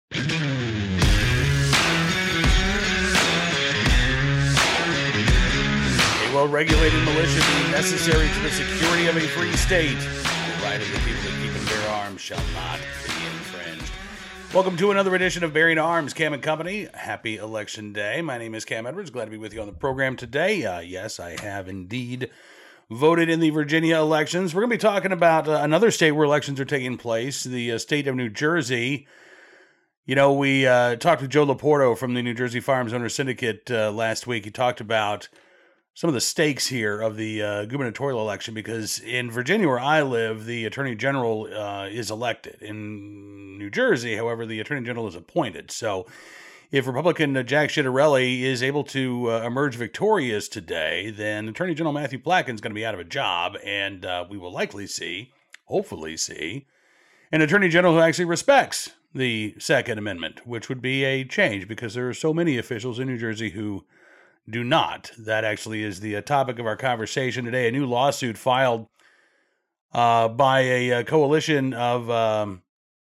A well-regulated militia being necessary to the security of a free state. The right of the people to keep and bear arms shall not be infringed. Welcome to another edition of Bearing Arms, Cam and Company. Happy Election Day. My name is Cam Edwards. Glad to be with you on the program today. Yes, I have indeed voted in the Virginia elections. We're going to be talking about another state where elections are taking place, the state of New Jersey. You know, we talked with Joe Laporto from the New Jersey Firearms Owners Syndicate last week. He talked about some of the stakes here of the gubernatorial election, because in Virginia, where I live, the Attorney General is elected. In New Jersey, however, the Attorney General is appointed. So if Republican Jack Ciattarelli is able to emerge victorious today, then Attorney General Matthew Platkin is going to be out of a job, and we will likely see, hopefully see, an Attorney General who actually respects the Second Amendment, which would be a change because there are so many officials in New Jersey who do not. That actually is the topic of our conversation today. A new lawsuit filed by a coalition of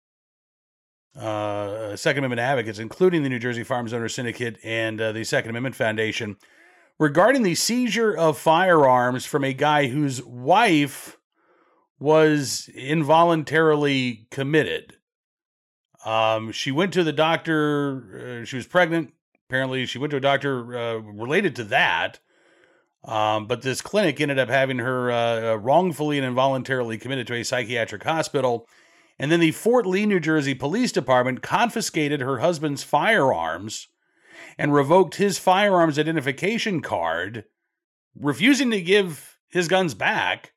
Second Amendment advocates, including the New Jersey Firearms Owners Syndicate and the Second Amendment Foundation, regarding the seizure of firearms from a guy whose wife was involuntarily committed. She went to the doctor. She was pregnant. Apparently, she went to a doctor related to that. But this clinic ended up having her wrongfully and involuntarily committed to a psychiatric hospital. And then the Fort Lee, New Jersey Police Department confiscated her husband's firearms and revoked his firearms identification card, refusing to give his guns back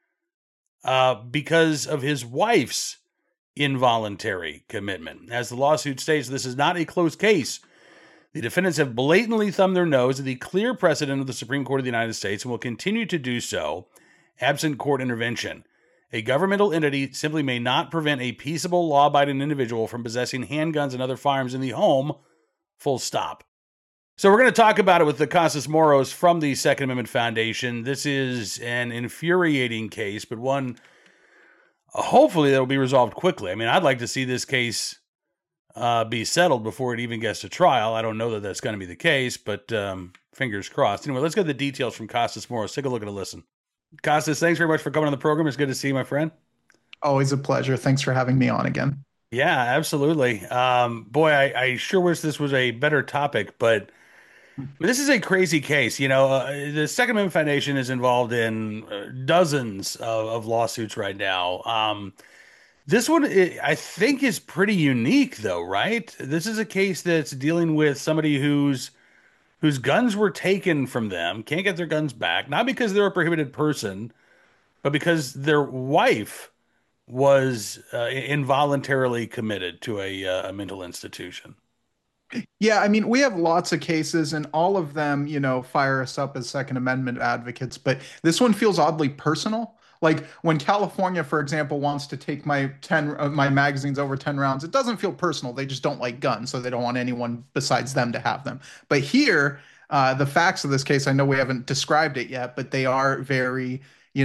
because of his wife's involuntary commitment. As the lawsuit states, this is not a closed case. The defendants have blatantly thumbed their nose at the clear precedent of the Supreme Court of the United States and will continue to do so, absent court intervention. A governmental entity simply may not prevent a peaceable, law-abiding individual from possessing handguns and other firearms in the home, full stop. So we're going to talk about it with the Costas Moros from the Second Amendment Foundation. This is an infuriating case, but one hopefully that will be resolved quickly. I mean, I'd like to see this case be settled before it even gets to trial. I don't know that that's going to be the case, but fingers crossed. Anyway, let's get the details from Costas Moros. Take a look and a listen. Costas, thanks very much for coming on the program. It's good to see you, my friend. Always a pleasure. Thanks for having me on again. Yeah, absolutely. Boy, I sure wish this was a better topic, but this is a crazy case. You know, the Second Amendment Foundation is involved in dozens of lawsuits right now. This one, I think, is pretty unique, though, right? This is a case that's dealing with somebody whose guns were taken from them, can't get their guns back, not because they're a prohibited person, but because their wife was involuntarily committed to a mental institution. Yeah, I mean, we have lots of cases, and all of them, fire us up as Second Amendment advocates, but this one feels oddly personal. Like when California, for example, wants to take my magazines over 10 rounds, it doesn't feel personal. They just don't like guns, so they don't want anyone besides them to have them. But here, the facts of this case, I know we haven't described it yet, but they are very,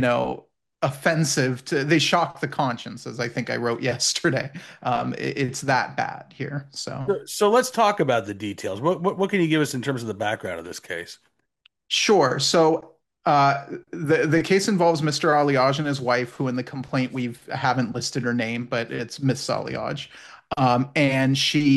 offensive they shock the conscience, as I think I wrote yesterday. It's that bad here. So let's talk about the details. What can you give us in terms of the background of this case? Sure. So the case involves Mr. Aliage and his wife, who in the complaint we haven't listed her name, but it's Miss Aliage. And she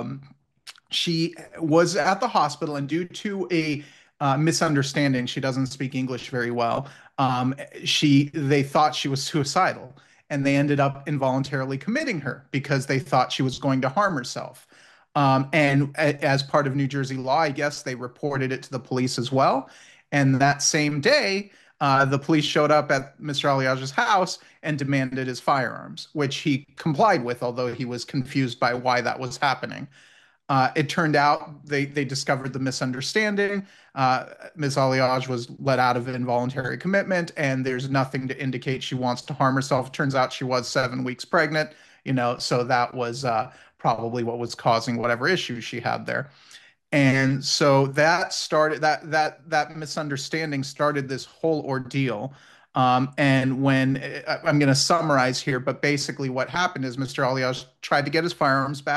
was at the hospital, and due to a misunderstanding, she doesn't speak English very well. They thought she was suicidal, and they ended up involuntarily committing her because they thought she was going to harm herself. And as part of New Jersey law, I guess they reported it to the police as well. And that same day, the police showed up at Mr. Aliage's house and demanded his firearms, which he complied with, although he was confused by why that was happening. It turned out they discovered the misunderstanding. Ms. Aliage was let out of involuntary commitment, and there's nothing to indicate she wants to harm herself. It turns out she was 7 weeks pregnant, so that was probably what was causing whatever issues she had there. And so that started that misunderstanding started this whole ordeal. And when I'm going to summarize here, but basically what happened is Mr. Aliage tried to get his firearms back.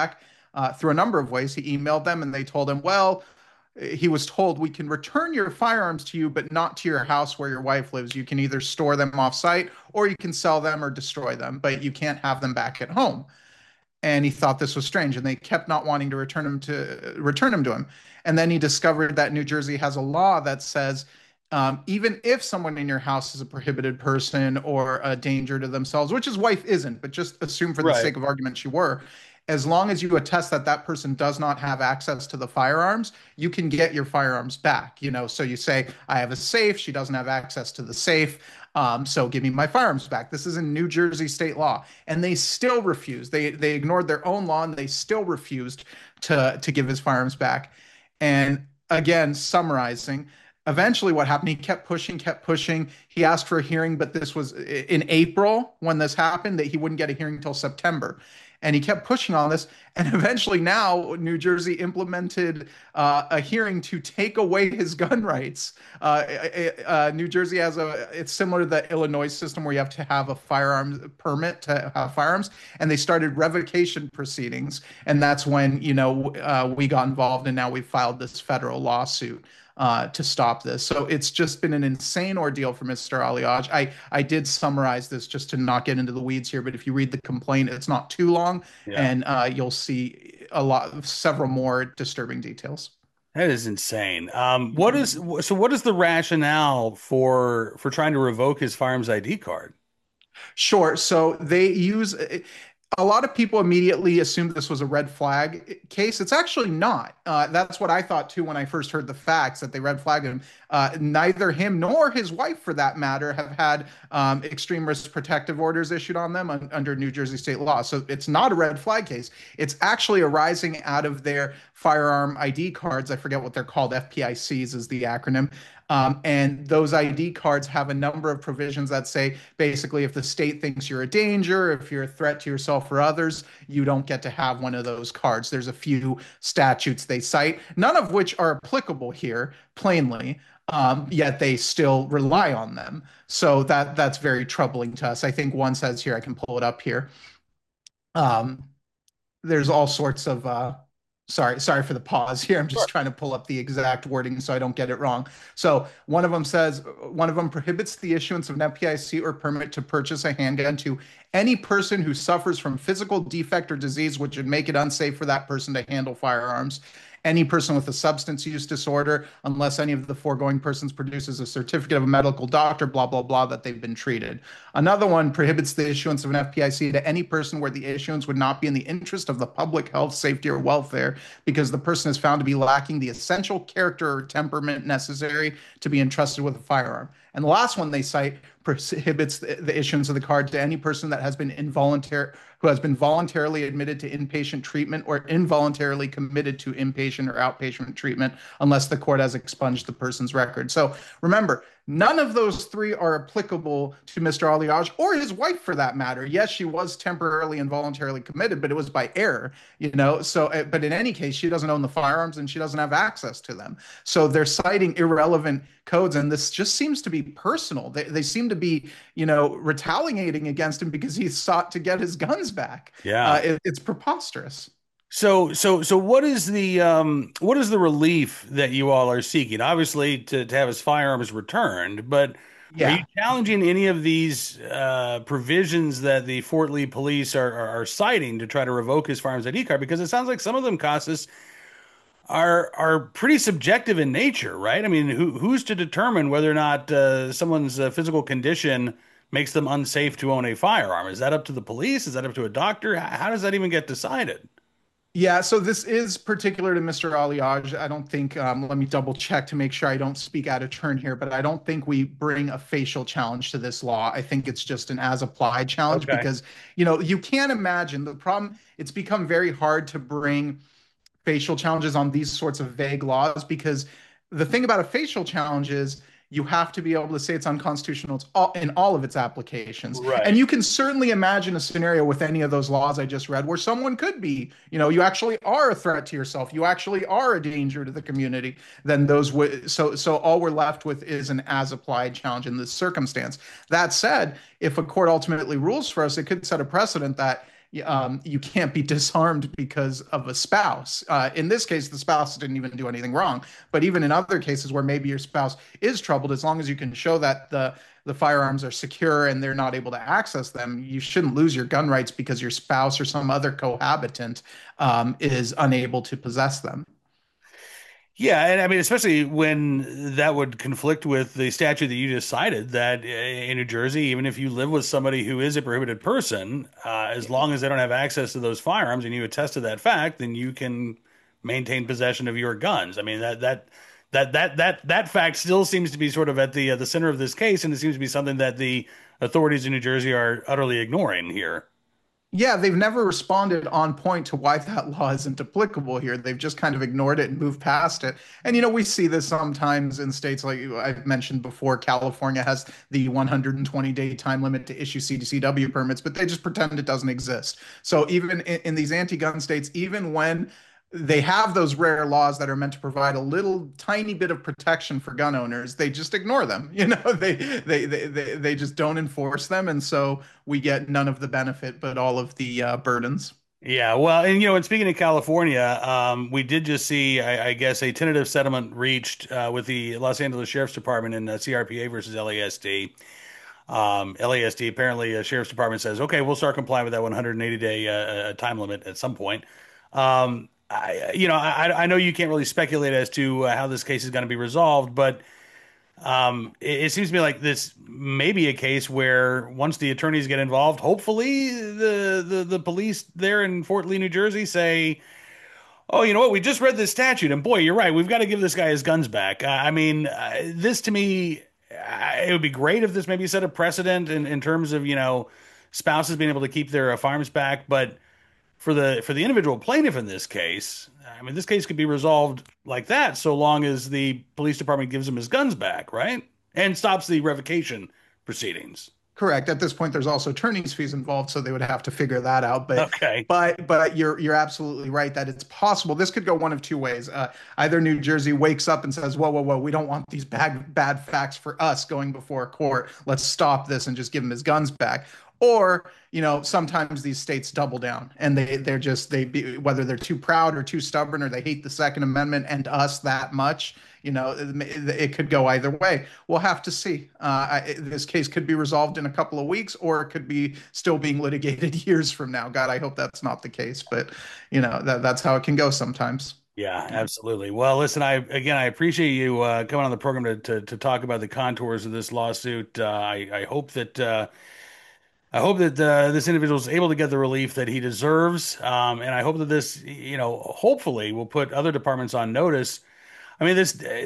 through a number of ways. He emailed them and they told him, well, he was told we can return your firearms to you, but not to your house where your wife lives. You can either store them off site or you can sell them or destroy them, but you can't have them back at home. And he thought this was strange, and they kept not wanting to return him to him. And then he discovered that New Jersey has a law that says even if someone in your house is a prohibited person or a danger to themselves, which his wife isn't, but just assume for the Right. sake of argument she were, as long as you attest that that person does not have access to the firearms, you can get your firearms back. So you say, I have a safe, she doesn't have access to the safe. So give me my firearms back. This is in New Jersey state law, and they still refused. They ignored their own law, and they still refused to give his firearms back. And again, summarizing, eventually what happened, he kept pushing, kept pushing. He asked for a hearing, but this was in April when this happened, that he wouldn't get a hearing until September. And he kept pushing on this. And eventually now New Jersey implemented a hearing to take away his gun rights. New Jersey has it's similar to the Illinois system where you have to have a firearms permit to have firearms. And they started revocation proceedings. And that's when, we got involved, and now we filed this federal lawsuit to stop this. So it's just been an insane ordeal for Mr. Aliaj. I did summarize this just to not get into the weeds here, but if you read the complaint, it's not too long, Yeah. and you'll see several more disturbing details. That is insane. What is the rationale for trying to revoke his firearms ID card? Sure. So they use a lot of people immediately assumed this was a red flag case. It's actually not. That's what I thought too when I first heard the facts that they red flagged him. Neither him nor his wife, for that matter, have had extreme risk protective orders issued on them under New Jersey state law. So it's not a red flag case. It's actually arising out of their firearm ID cards. I forget what they're called. FPICs is the acronym. And those ID cards have a number of provisions that say basically if the state thinks you're a danger, if you're a threat to yourself or others, you don't get to have one of those cards. There's a few statutes they cite, none of which are applicable here, plainly. Yet they still rely on them. So that's very troubling to us. I think one says here, I can pull it up here. Um, there's all sorts of sorry for the pause here. I'm just trying to pull up the exact wording so I don't get it wrong. So one of them prohibits the issuance of an FPIC or permit to purchase a handgun to any person who suffers from physical defect or disease which would make it unsafe for that person to handle firearms. Any person with a substance use disorder, unless any of the foregoing persons produces a certificate of a medical doctor, blah, blah, blah, that they've been treated. Another one prohibits the issuance of an FPIC to any person where the issuance would not be in the interest of the public health, safety, or welfare because the person is found to be lacking the essential character or temperament necessary to be entrusted with a firearm. And the last one they cite prohibits the issuance of the card to any person that has been voluntarily admitted to inpatient treatment or involuntarily committed to inpatient or outpatient treatment unless the court has expunged the person's record. So remember, none of those three are applicable to Mr. Aliaj or his wife for that matter. Yes, she was temporarily and voluntarily committed, but it was by error, So, but in any case, she doesn't own the firearms and she doesn't have access to them. So they're citing irrelevant codes, and this just seems to be personal. They seem to be, retaliating against him because he sought to get his guns back. Yeah. It's preposterous. So what is the relief that you all are seeking? Obviously, to have his firearms returned, but are you Yeah. challenging any of these provisions that the Fort Lee police are citing to try to revoke his firearms ID card? Because it sounds like some of them, Costas, are pretty subjective in nature, right? I mean, who's to determine whether or not someone's physical condition makes them unsafe to own a firearm? Is that up to the police? Is that up to a doctor? How does that even get decided? Yeah, so this is particular to Mr. Aliaj. I don't think, let me double check to make sure I don't speak out of turn here, but I don't think we bring a facial challenge to this law. I think it's just an as applied challenge Okay. because, you can't imagine the problem. It's become very hard to bring facial challenges on these sorts of vague laws because the thing about a facial challenge is you have to be able to say it's unconstitutional in all of its applications. Right. And you can certainly imagine a scenario with any of those laws I just read where someone could be, you actually are a threat to yourself. You actually are a danger to the community. Then so all we're left with is an as applied challenge in this circumstance. That said, if a court ultimately rules for us, it could set a precedent that you can't be disarmed because of a spouse. In this case, the spouse didn't even do anything wrong. But even in other cases where maybe your spouse is troubled, as long as you can show that the firearms are secure and they're not able to access them, you shouldn't lose your gun rights because your spouse or some other cohabitant is unable to possess them. Yeah, and I mean, especially when that would conflict with the statute that you just cited, that in New Jersey, even if you live with somebody who is a prohibited person, as long as they don't have access to those firearms and you attest to that fact, then you can maintain possession of your guns. I mean, that fact still seems to be sort of at the center of this case, and it seems to be something that the authorities in New Jersey are utterly ignoring here. Yeah, they've never responded on point to why that law isn't applicable here. They've just kind of ignored it and moved past it. And, we see this sometimes in states like I've mentioned before. California has the 120-day time limit to issue CCW permits, but they just pretend it doesn't exist. So even in these anti-gun states, even when they have those rare laws that are meant to provide a little tiny bit of protection for gun owners, they just ignore them. They just don't enforce them, and so we get none of the benefit but all of the burdens. Yeah, well, and speaking of California, we did just see, I guess, a tentative settlement reached with the Los Angeles Sheriff's Department in CRPA versus LASD. LASD apparently, Sheriff's Department says, okay, we'll start complying with that 180-day time limit at some point. I know you can't really speculate as to how this case is going to be resolved, but it seems to me like this may be a case where once the attorneys get involved, hopefully the police there in Fort Lee, New Jersey say, "Oh, you know what? We just read this statute, and boy, you're right. We've got to give this guy his guns back." I mean, this to me, it would be great if this maybe set a precedent in terms of spouses being able to keep their firearms back, but for the individual plaintiff in this case, I mean, this case could be resolved like that so long as the police department gives him his guns back, right? And stops the revocation proceedings. Correct. At this point, there's also attorney's fees involved, so they would have to figure that out. But Okay. but you're absolutely right that it's possible. This could go one of two ways. Either New Jersey wakes up and says, "Whoa, whoa, whoa! We don't want these bad facts for us going before a court. Let's stop this and just give him his guns back." Or, sometimes these states double down and whether they're too proud or too stubborn or they hate the Second Amendment and us that much, it could go either way. We'll have to see. This case could be resolved in a couple of weeks, or it could be still being litigated years from now. God, I hope that's not the case, but that's how it can go sometimes. Yeah, absolutely. Well, listen, I appreciate you coming on the program to talk about the contours of this lawsuit. I hope that this individual is able to get the relief that he deserves, and I hope that this, hopefully, will put other departments on notice. I mean,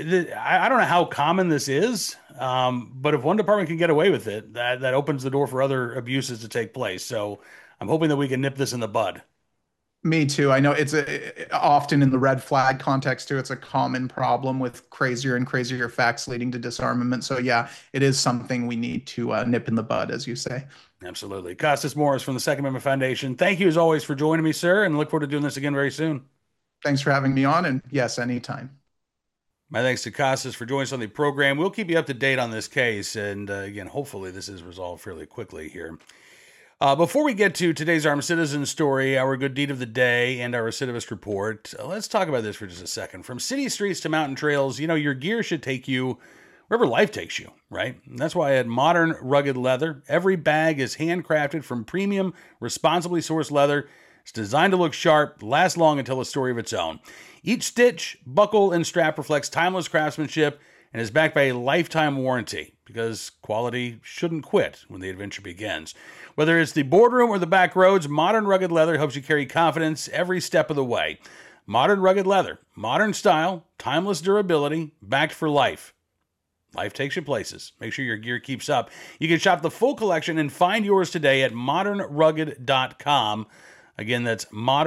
I don't know how common this is, but if one department can get away with it, that opens the door for other abuses to take place. So I'm hoping that we can nip this in the bud. Me too. I know it's often in the red flag context too. It's a common problem with crazier and crazier facts leading to disarmament. So yeah, it is something we need to nip in the bud, as you say. Absolutely. Costas Morris from the Second Amendment Foundation. Thank you as always for joining me, sir, and look forward to doing this again very soon. Thanks for having me on, and yes, anytime. My thanks to Costas for joining us on the program. We'll keep you up to date on this case, and again, hopefully this is resolved fairly quickly here. Before we get to today's Armed Citizen story, our good deed of the day, and our recidivist report, let's talk about this for just a second. From city streets to mountain trails, your gear should take you wherever life takes you, right? And that's why at Modern Rugged Leather, every bag is handcrafted from premium, responsibly sourced leather. It's designed to look sharp, last long, and tell a story of its own. Each stitch, buckle, and strap reflects timeless craftsmanship and is backed by a lifetime warranty because quality shouldn't quit when the adventure begins. Whether it's the boardroom or the back roads, Modern Rugged Leather helps you carry confidence every step of the way. Modern Rugged Leather, modern style, timeless durability, backed for life. Life takes you places. Make sure your gear keeps up. You can shop the full collection and find yours today at modernrugged.com. Again, that's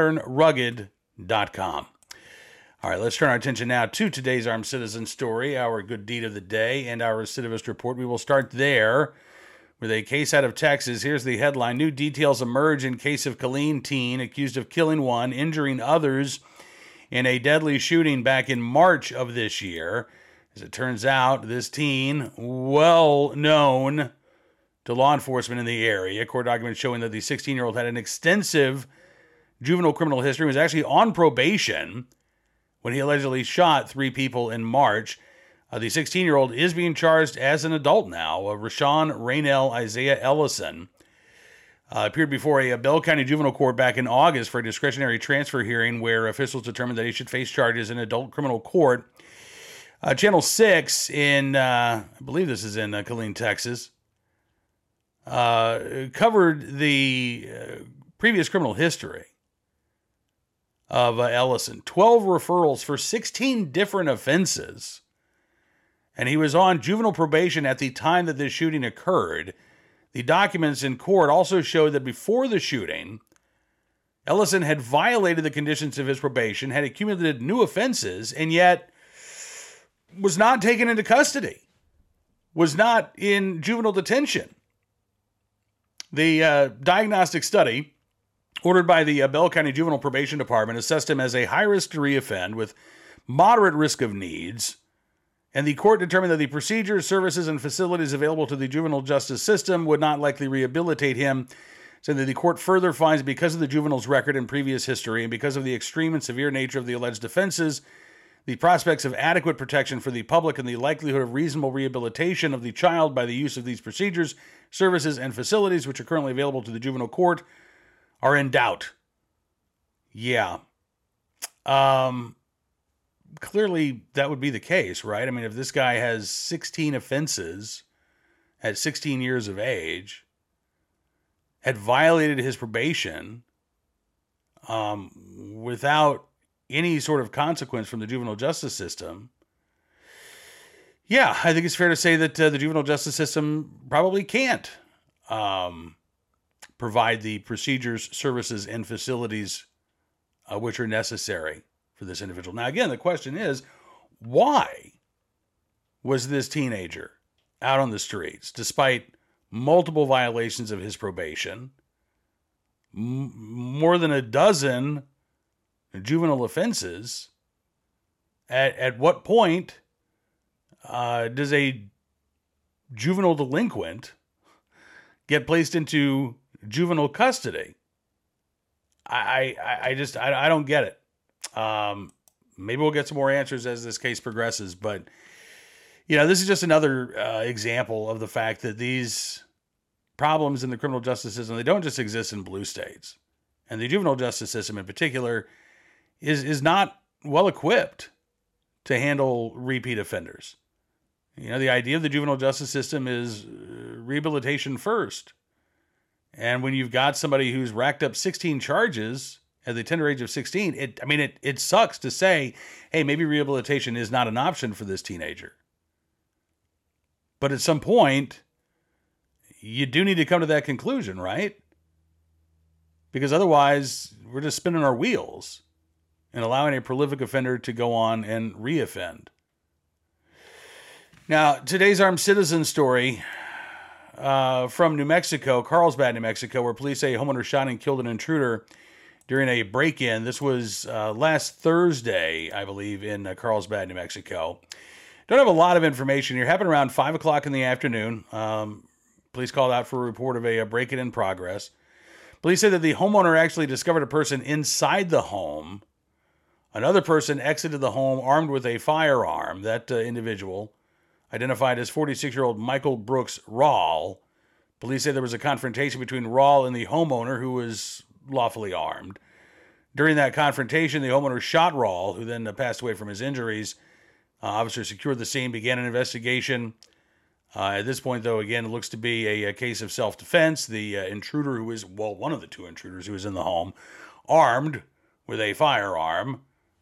modernrugged.com. All right, let's turn our attention now to today's Armed Citizen story, our good deed of the day, and our recidivist report. We will start there with a case out of Texas. Here's the headline. New details emerge in case of Killeen teen accused of killing one, injuring others in a deadly shooting back in March of this year. As it turns out, this teen, well known to law enforcement in the area. Court documents showing that the 16-year-old had an extensive juvenile criminal history, was actually on probation when he allegedly shot 3 people in March. The 16-year-old is being charged as an adult now. Rashawn Raynell Isaiah Ellison appeared before a Bell County Juvenile Court back in August for a discretionary transfer hearing where officials determined that he should face charges in adult criminal court. Channel 6 in, I believe this is in Killeen, Texas, covered the previous criminal history of Ellison. 12 referrals for 16 different offenses. And he was on juvenile probation at the time that this shooting occurred. The documents in court also showed that before the shooting, Ellison had violated the conditions of his probation, had accumulated new offenses, and yet was not taken into custody, was not in juvenile detention. The diagnostic study ordered by the Bell County Juvenile Probation Department assessed him as a high risk to reoffend with moderate risk of needs. And the court determined that the procedures, services, and facilities available to the juvenile justice system would not likely rehabilitate him, saying that the court further finds because of the juvenile's record and previous history and because of the extreme and severe nature of the alleged offenses, the prospects of adequate protection for the public and the likelihood of reasonable rehabilitation of the child by the use of these procedures, services, and facilities which are currently available to the juvenile court are in doubt. Yeah. Clearly, that would be the case, right? I mean, if this guy has 16 offenses at 16 years of age, had violated his probation without any sort of consequence from the juvenile justice system, yeah, I think it's fair to say that the juvenile justice system probably can't provide the procedures, services, and facilities which are necessary for this individual. Now, again, the question is, why was this teenager out on the streets, despite multiple violations of his probation, more than a dozen juvenile offenses? At what point does a juvenile delinquent get placed into juvenile custody? I don't get it. Maybe we'll get some more answers as this case progresses, but this is just another example of the fact that these problems in the criminal justice system, they don't just exist in blue states, and the juvenile justice system in particular is not well equipped to handle repeat offenders. The idea of the juvenile justice system is rehabilitation first. And when you've got somebody who's racked up 16 charges at the tender age of 16, it sucks to say, hey, maybe rehabilitation is not an option for this teenager. But at some point, you do need to come to that conclusion, right? Because otherwise, we're just spinning our wheels and allowing a prolific offender to go on and reoffend. Now, today's armed citizen story from New Mexico, Carlsbad, New Mexico, where police say a homeowner shot and killed an intruder during a break-in. This was last Thursday, I believe, in Carlsbad, New Mexico. Don't have a lot of information here. Happened around 5 o'clock in the afternoon. Police called out for a report of a break-in in progress. Police said that the homeowner actually discovered a person inside the home. Another person exited the home armed with a firearm. That individual, identified as 46-year-old Michael Brooks Rawl. Police say there was a confrontation between Rawl and the homeowner, who was lawfully armed. During that confrontation, the homeowner shot Rawl, who then passed away from his injuries. Officers secured the scene, began an investigation. At this point, though, again, it looks to be a case of self-defense. The intruder, who is, one of the two intruders who was in the home, armed with a firearm,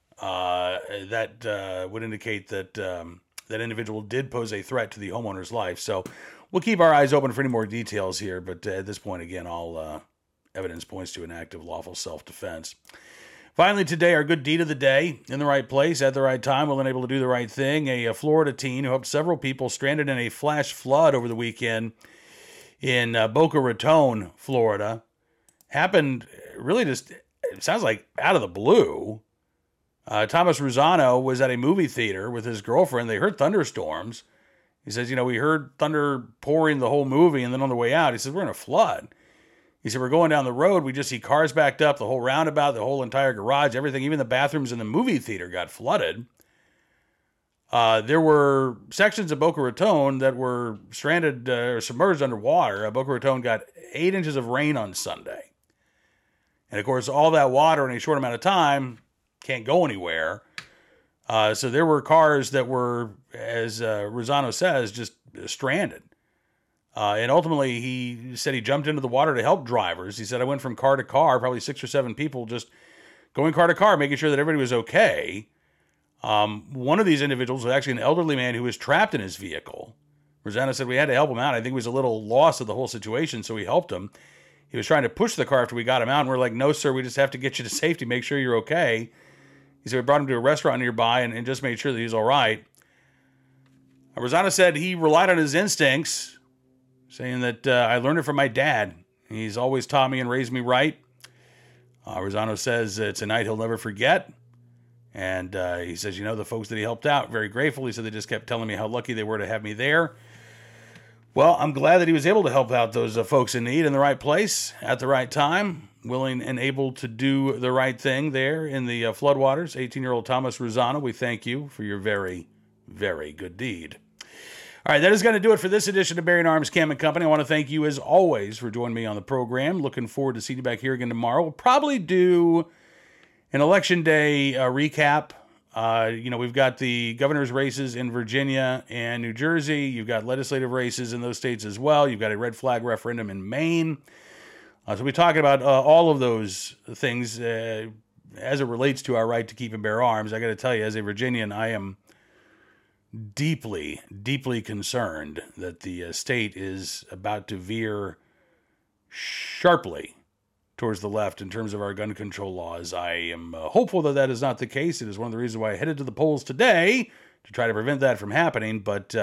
that would indicate that that individual did pose a threat to the homeowner's life. So we'll keep our eyes open for any more details here. But at this point, again, all evidence points to an act of lawful self-defense. Finally, today, our good deed of the day. In the right place, at the right time, well, unable to do the right thing. A Florida teen who helped several people stranded in a flash flood over the weekend in Boca Raton, Florida. Happened really just, it sounds like out of the blue. Thomas Rosano was at a movie theater with his girlfriend. They heard thunderstorms, He says, we heard thunder pouring the whole movie, and then on the way out, he says, we're in a flood. He said, we're going down the road. We just see cars backed up, the whole roundabout, the whole entire garage, everything, even the bathrooms in the movie theater got flooded. There were sections of Boca Raton that were stranded or submerged underwater. Boca Raton got 8 inches of rain on Sunday. And, of course, all that water in a short amount of time can't go anywhere. So there were cars that were, as Rosano says, just stranded. And ultimately, he said he jumped into the water to help drivers. He said, I went from car to car, probably 6 or 7 people just going car to car, making sure that everybody was okay. One of these individuals was actually an elderly man who was trapped in his vehicle. Rosano said we had to help him out. I think he was a little lost of the whole situation, so we helped him. He was trying to push the car after we got him out, and we're like, no, sir, we just have to get you to safety, make sure you're okay. He said we brought him to a restaurant nearby and just made sure that he's all right. Rosano said he relied on his instincts, saying that I learned it from my dad. He's always taught me and raised me right. Rosano says it's a night he'll never forget. And he says, the folks that he helped out, very grateful. He said they just kept telling me how lucky they were to have me there. Well, I'm glad that he was able to help out those folks in need in the right place at the right time, willing and able to do the right thing there in the floodwaters. 18-year-old Thomas Rosano, we thank you for your very, very good deed. All right, that is going to do it for this edition of Bearing Arms Cam & Company. I want to thank you, as always, for joining me on the program. Looking forward to seeing you back here again tomorrow. We'll probably do an Election Day recap. We've got the governor's races in Virginia and New Jersey. You've got legislative races in those states as well. You've got a red flag referendum in Maine. So we'll be talking about all of those things as it relates to our right to keep and bear arms. I got to tell you, as a Virginian, I am deeply, deeply concerned that the state is about to veer sharply towards the left in terms of our gun control laws. I am hopeful that that is not the case. It is one of the reasons why I headed to the polls today to try to prevent that from happening. But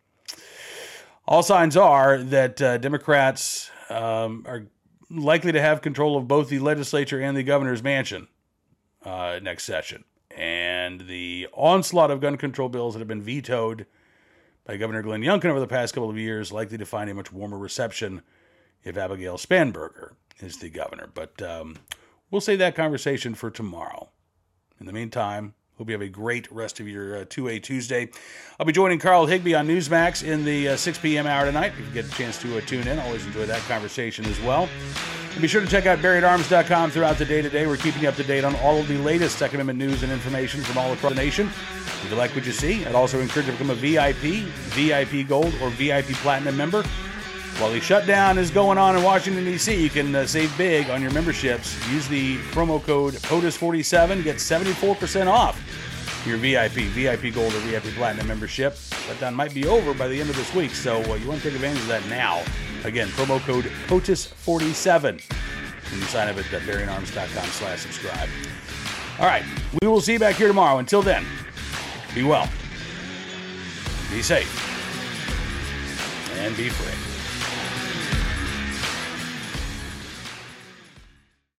all signs are that Democrats are likely to have control of both the legislature and the governor's mansion next session. And the onslaught of gun control bills that have been vetoed by Governor Glenn Youngkin over the past couple of years likely to find a much warmer reception if Abigail Spanberger is the governor. But we'll save that conversation for tomorrow. In the meantime, hope you have a great rest of your 2A Tuesday. I'll be joining Carl Higbee on Newsmax in the 6 p.m. hour tonight. If you get a chance to tune in, always enjoy that conversation as well. And be sure to check out BuriedArms.com throughout the day today. We're keeping you up to date on all of the latest Second Amendment news and information from all across the nation. If you like what you see, I'd also encourage you to become a VIP, VIP Gold, or VIP Platinum member. While the shutdown is going on in Washington, D.C., you can save big on your memberships. Use the promo code POTUS47, get 74% off your VIP Gold or VIP Platinum membership. Shutdown might be over by the end of this week, so you want to take advantage of that now. Again, promo code POTUS47 when you sign up at BearingArms.com/subscribe. All right, we will see you back here tomorrow. Until then, be well, be safe, and be free.